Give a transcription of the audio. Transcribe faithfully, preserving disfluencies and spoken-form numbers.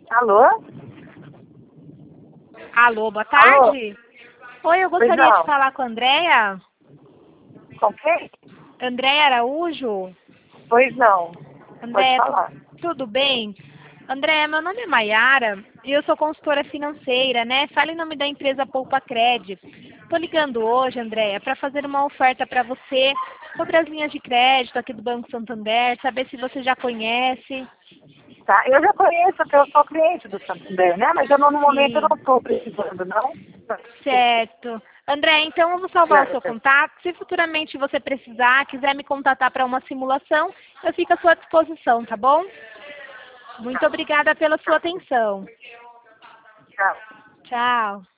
Alô? Alô, boa tarde. Alô? Oi, eu gostaria de falar com a Andréia. Com quem? Andréia Araújo. Pois não. Andréia, Pode falar. tudo bem? Andréia, meu nome é Maiara e eu sou consultora financeira, né? Fala em nome da empresa Poupa Cred. Estou ligando hoje, Andréia, para fazer uma oferta para você sobre as linhas de crédito aqui do Banco Santander, saber se você já conhece. Tá, eu já conheço, porque eu sou cliente do Santander, né? Mas eu no momento eu Sim, não estou precisando, não. certo. André, então eu vou salvar o seu Certo. contato. Se futuramente você precisar, quiser me contatar para uma simulação, eu fico à sua disposição, tá bom? Muito obrigada pela sua atenção. Tchau. Tchau.